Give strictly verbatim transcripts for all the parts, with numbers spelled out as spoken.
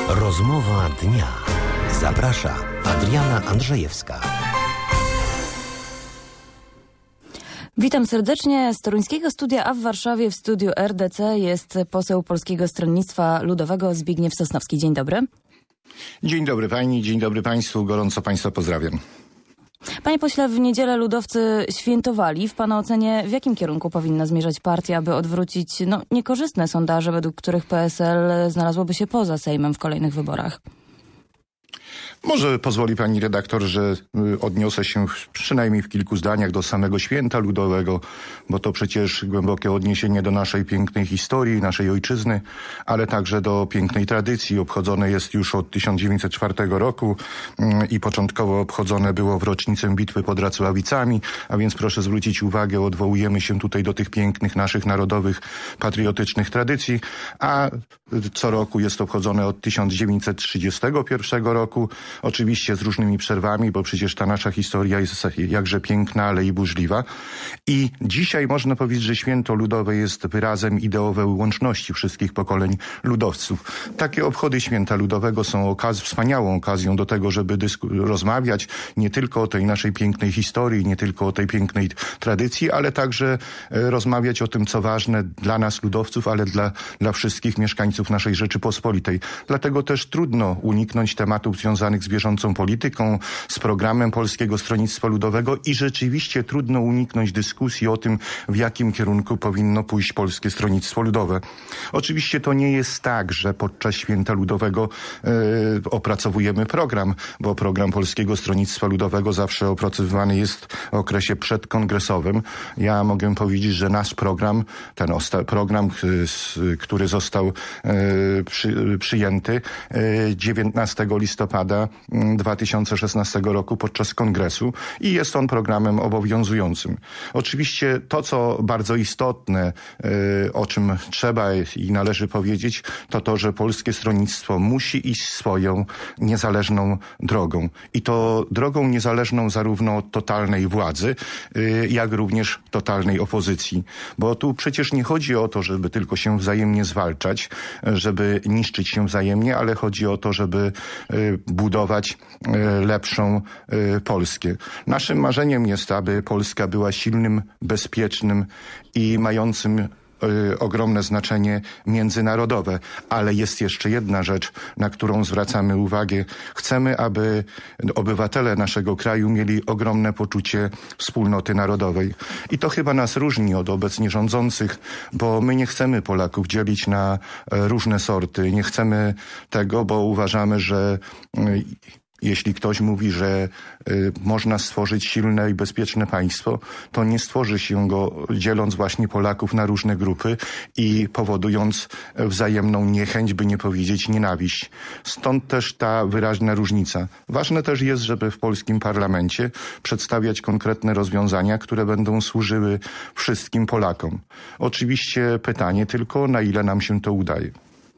Rozmowa dnia. Zaprasza Adriana Andrzejewska. Witam serdecznie z toruńskiego studia, a w Warszawie w studiu R D C jest poseł Polskiego Stronnictwa Ludowego Zbigniew Sosnowski. Dzień dobry. Dzień dobry pani, dzień dobry państwu, gorąco państwa pozdrawiam. Panie pośle, w niedzielę ludowcy świętowali. W pana ocenie w jakim kierunku powinna zmierzać partia, aby odwrócić no, niekorzystne sondaże, według których P S L znalazłoby się poza Sejmem w kolejnych wyborach? Może pozwoli pani redaktor, że odniosę się przynajmniej w kilku zdaniach do samego święta ludowego, bo to przecież głębokie odniesienie do naszej pięknej historii, naszej ojczyzny, ale także do pięknej tradycji. Obchodzone jest już od tysiąc dziewięćset czwartego roku i początkowo obchodzone było w rocznicę bitwy pod Racławicami, a więc proszę zwrócić uwagę, odwołujemy się tutaj do tych pięknych naszych narodowych, patriotycznych tradycji, a co roku jest obchodzone od tysiąc dziewięćset trzydziestego pierwszego roku. Oczywiście z różnymi przerwami, bo przecież ta nasza historia jest jakże piękna, ale i burzliwa. I dzisiaj można powiedzieć, że święto ludowe jest wyrazem ideowej łączności wszystkich pokoleń ludowców. Takie obchody święta ludowego są okaz- wspaniałą okazją do tego, żeby dysku- rozmawiać nie tylko o tej naszej pięknej historii, nie tylko o tej pięknej tradycji, ale także e, rozmawiać o tym, co ważne dla nas ludowców, ale dla, dla wszystkich mieszkańców naszej Rzeczypospolitej. Dlatego też trudno uniknąć tematów związanych z bieżącą polityką, z programem Polskiego Stronnictwa Ludowego i rzeczywiście trudno uniknąć dyskusji o tym, w jakim kierunku powinno pójść Polskie Stronnictwo Ludowe. Oczywiście to nie jest tak, że podczas Święta Ludowego e, opracowujemy program, bo program Polskiego Stronnictwa Ludowego zawsze opracowywany jest w okresie przedkongresowym. Ja mogę powiedzieć, że nasz program, ten osta- program, który został e, przy, przyjęty e, dziewiętnastego listopada dwa tysiące szesnastego roku podczas kongresu i jest on programem obowiązującym. Oczywiście to, co bardzo istotne, o czym trzeba i należy powiedzieć, to to, że Polskie Stronnictwo musi iść swoją niezależną drogą. I to drogą niezależną zarówno od totalnej władzy, jak również totalnej opozycji. Bo tu przecież nie chodzi o to, żeby tylko się wzajemnie zwalczać, żeby niszczyć się wzajemnie, ale chodzi o to, żeby budować lepszą Polskę. Naszym marzeniem jest, aby Polska była silnym, bezpiecznym i mającym ogromne znaczenie międzynarodowe. Ale jest jeszcze jedna rzecz, na którą zwracamy uwagę. Chcemy, aby obywatele naszego kraju mieli ogromne poczucie wspólnoty narodowej. I to chyba nas różni od obecnie rządzących, bo my nie chcemy Polaków dzielić na różne sorty. Nie chcemy tego, bo uważamy, że jeśli ktoś mówi, że y, można stworzyć silne i bezpieczne państwo, to nie stworzy się go dzieląc właśnie Polaków na różne grupy i powodując wzajemną niechęć, by nie powiedzieć nienawiść. Stąd też ta wyraźna różnica. Ważne też jest, żeby w polskim parlamencie przedstawiać konkretne rozwiązania, które będą służyły wszystkim Polakom. Oczywiście pytanie tylko, na ile nam się to udaje.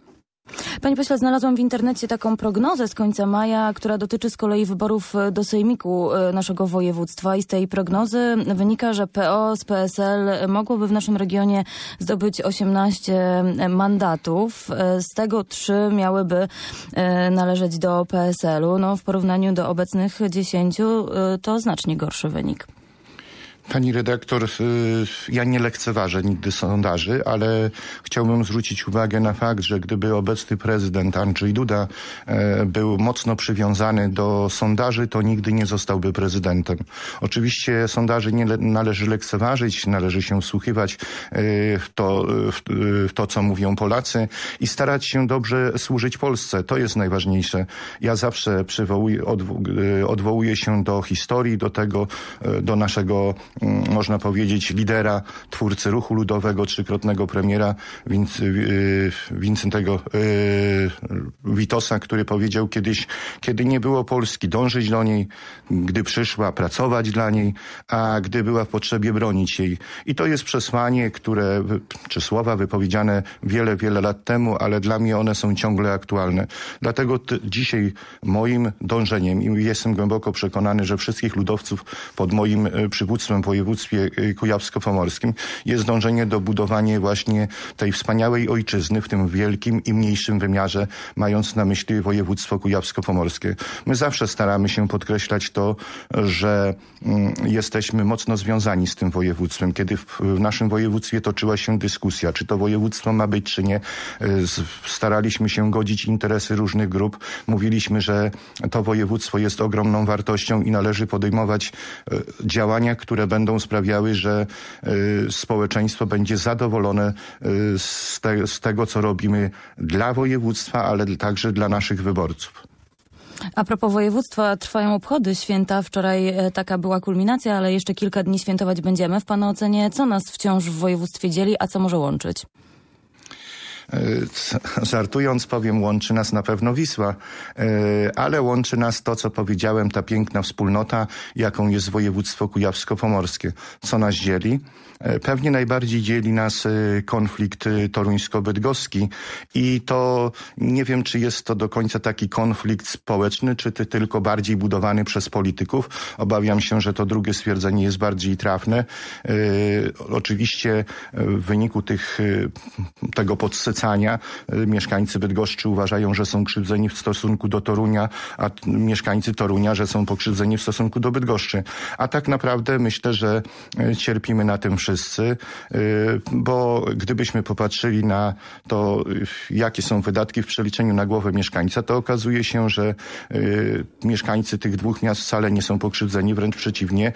Panie pośle, znalazłam w internecie taką prognozę z końca maja, która dotyczy z kolei wyborów do Sejmiku naszego województwa i z tej prognozy wynika, że P O z P S L mogłoby w naszym regionie zdobyć osiemnaście mandatów. Z tego trzy miałyby należeć do P S L-u. No, w porównaniu do obecnych dziesięciu to znacznie gorszy wynik. Pani redaktor, ja nie lekceważę nigdy sondaży, ale chciałbym zwrócić uwagę na fakt, że gdyby obecny prezydent Andrzej Duda był mocno przywiązany do sondaży, to nigdy nie zostałby prezydentem. Oczywiście sondaży nie należy lekceważyć, należy się wsłuchiwać w to, w to, co mówią Polacy i starać się dobrze służyć Polsce. To jest najważniejsze. Ja zawsze przywołuję, odwołuję się do historii, do tego, do naszego, można powiedzieć, lidera, twórcy ruchu ludowego, trzykrotnego premiera Wincentego Witosa, który powiedział kiedyś, kiedy nie było Polski, dążyć do niej, gdy przyszła, pracować dla niej, a gdy była w potrzebie, bronić jej. I to jest przesłanie, które, czy słowa wypowiedziane wiele, wiele lat temu, ale dla mnie one są ciągle aktualne. Dlatego t- dzisiaj moim dążeniem, i jestem głęboko przekonany, że wszystkich ludowców pod moim przywództwem w województwie kujawsko-pomorskim, jest dążenie do budowania właśnie tej wspaniałej ojczyzny w tym wielkim i mniejszym wymiarze, mając na myśli województwo kujawsko-pomorskie. My zawsze staramy się podkreślać to, że mm, jesteśmy mocno związani z tym województwem. Kiedy w, w naszym województwie toczyła się dyskusja, czy to województwo ma być, czy nie, staraliśmy się godzić interesy różnych grup. Mówiliśmy, że to województwo jest ogromną wartością i należy podejmować działania, które będą sprawiały, że społeczeństwo będzie zadowolone z, te, z tego, co robimy dla województwa, ale także dla naszych wyborców. A propos województwa, trwają obchody święta. Wczoraj taka była kulminacja, ale jeszcze kilka dni świętować będziemy. W Pana ocenie, co nas wciąż w województwie dzieli, a co może łączyć? Żartując powiem, łączy nas na pewno Wisła, ale łączy nas to, co powiedziałem, ta piękna wspólnota, jaką jest województwo kujawsko-pomorskie. Co nas dzieli? Pewnie najbardziej dzieli nas konflikt toruńsko-bydgoski i to nie wiem, czy jest to do końca taki konflikt społeczny, czy ty tylko bardziej budowany przez polityków. Obawiam się, że to drugie stwierdzenie jest bardziej trafne. Oczywiście w wyniku tych, tego podsycania mieszkańcy Bydgoszczy uważają, że są krzywdzeni w stosunku do Torunia, a mieszkańcy Torunia, że są pokrzywdzeni w stosunku do Bydgoszczy. A tak naprawdę myślę, że cierpimy na tym wszyscy. Wszyscy, bo gdybyśmy popatrzyli na to, jakie są wydatki w przeliczeniu na głowę mieszkańca, to okazuje się, że mieszkańcy tych dwóch miast wcale nie są pokrzywdzeni, wręcz przeciwnie.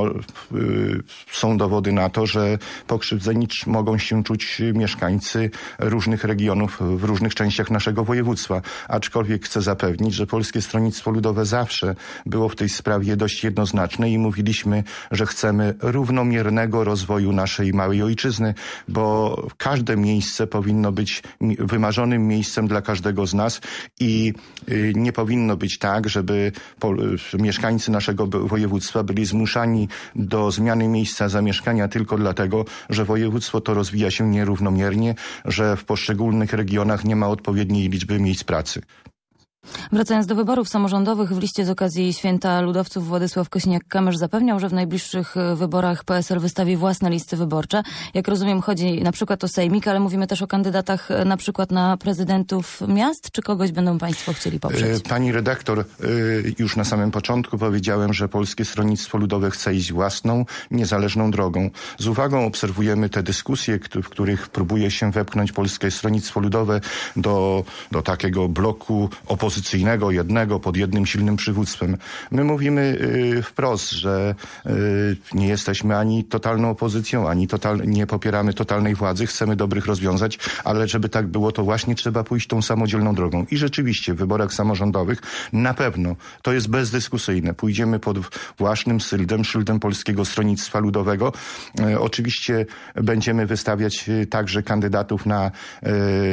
Są dowody na to, że pokrzywdzeni mogą się czuć mieszkańcy różnych regionów w różnych częściach naszego województwa. Aczkolwiek chcę zapewnić, że Polskie Stronnictwo Ludowe zawsze było w tej sprawie dość jednoznaczne i mówiliśmy, że chcemy równomiernego rozwoju naszej małej ojczyzny, bo każde miejsce powinno być wymarzonym miejscem dla każdego z nas i nie powinno być tak, żeby mieszkańcy naszego województwa byli zmuszani do zmiany miejsca zamieszkania tylko dlatego, że województwo to rozwija się nierównomiernie, że w poszczególnych regionach nie ma odpowiedniej liczby miejsc pracy. Wracając do wyborów samorządowych, w liście z okazji Święta Ludowców Władysław Kosiniak-Kamysz zapewniał, że w najbliższych wyborach P S L wystawi własne listy wyborcze. Jak rozumiem, chodzi na przykład o sejmik, ale mówimy też o kandydatach na przykład na prezydentów miast, czy kogoś będą Państwo chcieli poprzeć? Pani redaktor, już na samym początku powiedziałem, że Polskie Stronnictwo Ludowe chce iść własną, niezależną drogą. Z uwagą obserwujemy te dyskusje, w których próbuje się wepchnąć Polskie Stronnictwo Ludowe do, do takiego bloku opozycyjnego, opozycyjnego, jednego, pod jednym silnym przywództwem. My mówimy y, wprost, że y, nie jesteśmy ani totalną opozycją, ani total, nie popieramy totalnej władzy, chcemy dobrych rozwiązań, ale żeby tak było, to właśnie trzeba pójść tą samodzielną drogą. I rzeczywiście w wyborach samorządowych na pewno, to jest bezdyskusyjne, pójdziemy pod własnym szyldem, szyldem Polskiego Stronnictwa Ludowego. Y, oczywiście będziemy wystawiać y, także kandydatów na y,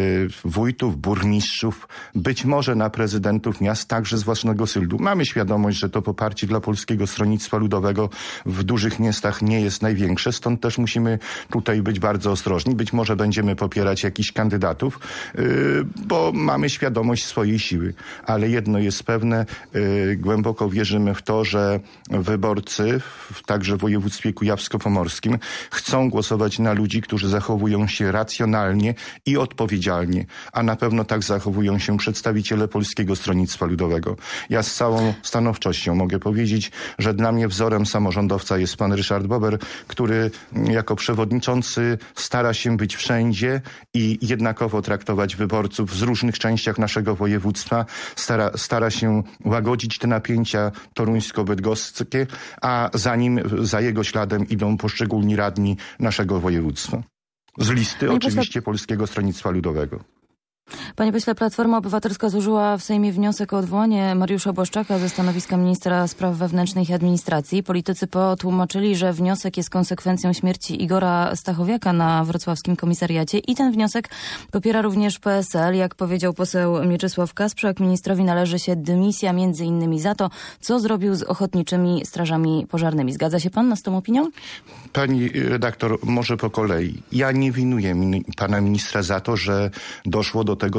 wójtów, burmistrzów, być może na prezydentów miast także z własnego szyldu. Mamy świadomość, że to poparcie dla Polskiego Stronnictwa Ludowego w dużych miastach nie jest największe, stąd też musimy tutaj być bardzo ostrożni. Być może będziemy popierać jakichś kandydatów, yy, bo mamy świadomość swojej siły. Ale jedno jest pewne, yy, głęboko wierzymy w to, że wyborcy, w, także w województwie kujawsko-pomorskim, chcą głosować na ludzi, którzy zachowują się racjonalnie i odpowiedzialnie, a na pewno tak zachowują się przedstawiciele Polskiego Stronnictwa Ludowego. Ja z całą stanowczością mogę powiedzieć, że dla mnie wzorem samorządowca jest pan Ryszard Bober, który jako przewodniczący stara się być wszędzie i jednakowo traktować wyborców z różnych częściach naszego województwa. Stara, stara się łagodzić te napięcia toruńsko-bydgoskie, a za nim, za jego śladem idą poszczególni radni naszego województwa. Z listy Panie oczywiście pośle... Polskiego Stronnictwa Ludowego. Panie pośle, Platforma Obywatelska złożyła w Sejmie wniosek o odwołanie Mariusza Błaszczaka ze stanowiska ministra spraw wewnętrznych i administracji. Politycy P O tłumaczyli, że wniosek jest konsekwencją śmierci Igora Stachowiaka na wrocławskim komisariacie i ten wniosek popiera również P S L. Jak powiedział poseł Mieczysław Kasprzak, ministrowi należy się dymisja między innymi za to, co zrobił z ochotniczymi strażami pożarnymi. Zgadza się pan z tą opinią? Pani redaktor, może po kolei. Ja nie winuję min- pana ministra za to, że doszło do tego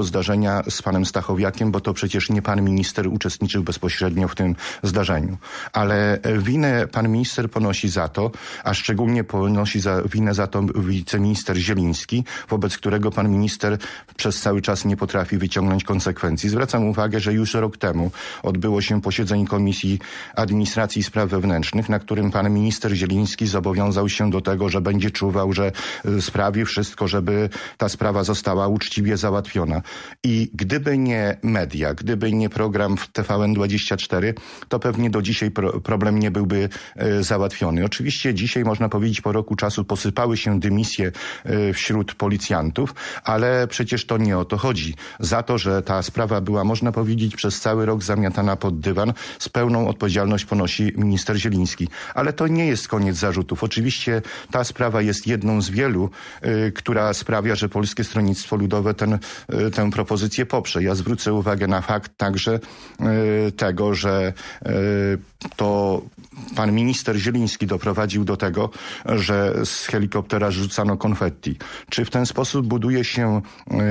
zdarzenia z panem Stachowiakiem, bo to przecież nie pan minister uczestniczył bezpośrednio w tym zdarzeniu. Ale winę pan minister ponosi za to, a szczególnie ponosi za, winę za to wiceminister Zieliński, wobec którego pan minister przez cały czas nie potrafi wyciągnąć konsekwencji. Zwracam uwagę, że już rok temu odbyło się posiedzenie Komisji Administracji i Spraw Wewnętrznych, na którym pan minister Zieliński zobowiązał się do tego, że będzie czuwał, że sprawi wszystko, żeby ta sprawa została uczciwie załatwiona. I gdyby nie media, gdyby nie program w T V N dwadzieścia cztery, to pewnie do dzisiaj pro, problem nie byłby e, załatwiony. Oczywiście dzisiaj, można powiedzieć, po roku czasu posypały się dymisje e, wśród policjantów, ale przecież to nie o to chodzi. Za to, że ta sprawa była, można powiedzieć, przez cały rok zamiatana pod dywan, z pełną odpowiedzialność ponosi minister Zieliński. Ale to nie jest koniec zarzutów. Oczywiście ta sprawa jest jedną z wielu, y, która sprawia, że Polskie Stronnictwo Ludowe ten, y, tę propozycję poprze. Ja zwrócę uwagę na fakt także y, tego, że y, to pan minister Zieliński doprowadził do tego, że z helikoptera rzucano konfetti. Czy w ten sposób buduje się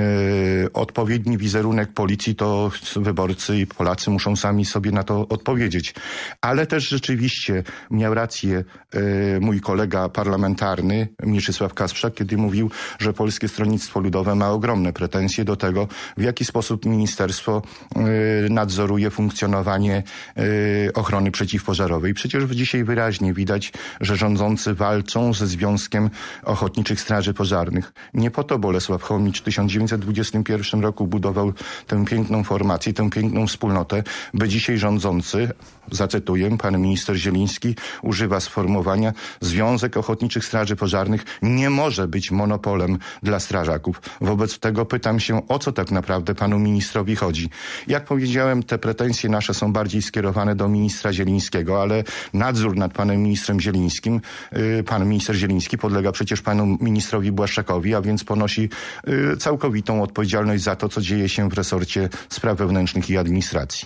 y, odpowiedni wizerunek policji, to wyborcy i Polacy muszą sami sobie na to odpowiedzieć. Ale też rzeczywiście miał rację y, mój kolega parlamentarny Mieczysław Kasprzak, kiedy mówił, że Polskie Stronnictwo Ludowe ma ogromne pretensje do tego, w jaki sposób ministerstwo y, nadzoruje funkcjonowanie y, ochrony przeciwpożarowej. Przecież dzisiaj wyraźnie widać, że rządzący walczą ze Związkiem Ochotniczych Straży Pożarnych. Nie po to Bolesław Chomicz w tysiąc dziewięćset dwudziestym pierwszym roku budował tę piękną formację, tę piękną wspólnotę, by dzisiaj rządzący, zacytuję, pan minister Zieliński używa sformułowania: Związek Ochotniczych Straży Pożarnych nie może być monopolem dla strażaków. Wobec tego pytam się, o co tak naprawdę panu ministrowi chodzi. Jak powiedziałem, te pretensje nasze są bardziej skierowane do ministra Zielińskiego, ale nadzór nad panem ministrem Zielińskim, yy, pan minister Zieliński podlega przecież panu ministrowi Błaszczakowi, a więc ponosi yy, całkowitą odpowiedzialność za to, co dzieje się w resorcie spraw wewnętrznych i administracji.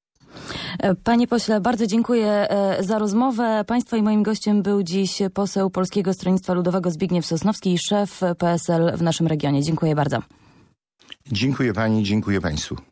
Panie pośle, bardzo dziękuję za rozmowę. Państwa i moim gościem był dziś poseł Polskiego Stronnictwa Ludowego Zbigniew Sosnowski, szef P S L w naszym regionie. Dziękuję bardzo. Dziękuję pani, dziękuję państwu.